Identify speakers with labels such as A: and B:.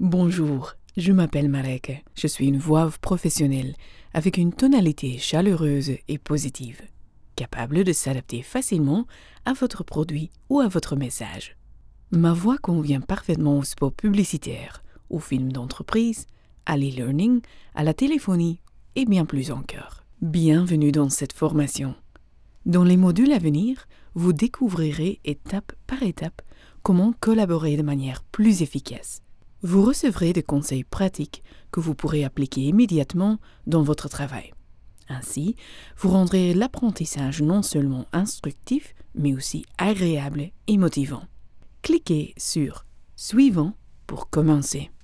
A: Bonjour, je m'appelle Marek. Je suis une voix professionnelle avec une tonalité chaleureuse et positive, capable de s'adapter facilement à votre produit ou à votre message. Ma voix convient parfaitement aux spots publicitaires, aux films d'entreprise, à l'e-learning, à la téléphonie et bien plus encore. Bienvenue dans cette formation. Dans les modules à venir, vous découvrirez étape par étape comment collaborer de manière plus efficace. Vous recevrez des conseils pratiques que vous pourrez appliquer immédiatement dans votre travail. Ainsi, vous rendrez l'apprentissage non seulement instructif, mais aussi agréable et motivant. Cliquez sur « Suivant » pour commencer.